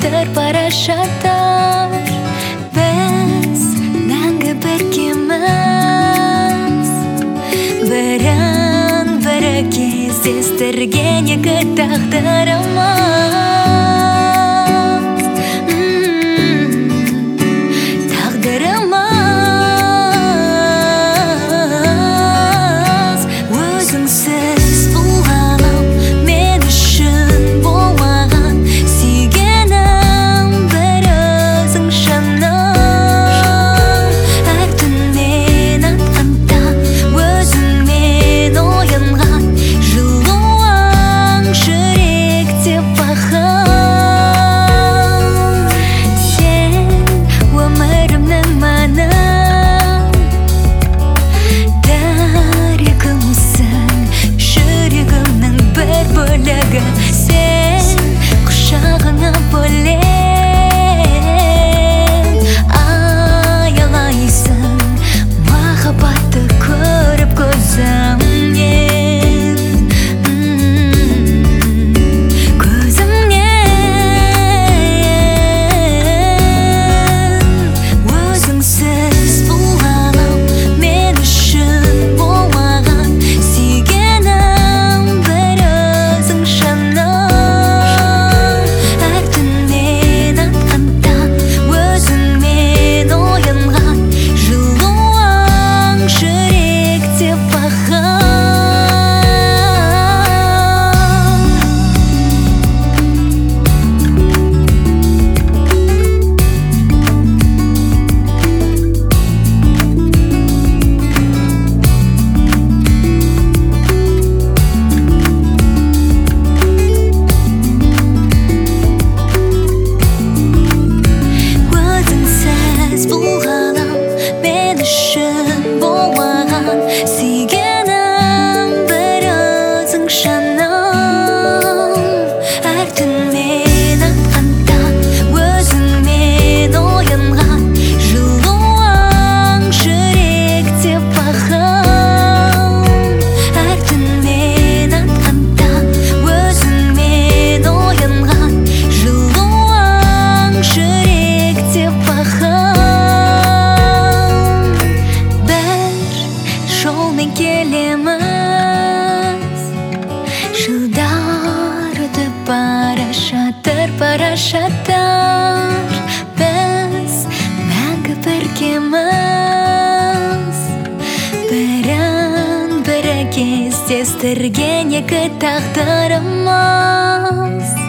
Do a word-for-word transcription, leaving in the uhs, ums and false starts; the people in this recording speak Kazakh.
жатыр бара жатар. Біз мәңгі біргеміз, бірін бірі кездестірген екі тағдырымыз. Сен құшағыңа бөлеп аялайсың, махаббатты көріп көзімнен, көзімнен. Өзіңсіз бұл ғалам мен үшін болмаған, сүйгенім бір өзің шаны. Әр түнмен атқан таң, өзіңмен оянған жылуың жүректе бақыт. Өзіңсіз бұл ғалам мен үшін болмаған, сүйгенім бір өзің шаным. Әр түнмен атқан таң, өзіңмен оянған жылуың жүректе бақыт. Әр түнмен атқан таң, өзіңмен оянған жылуың жүректе бақыт. Бір жолмен келеміз, жылдар өтіп бара жатыр, бара жатар. Біз мәңгі біргеміз, бірін бірі кездестірген екі тағдырымыз.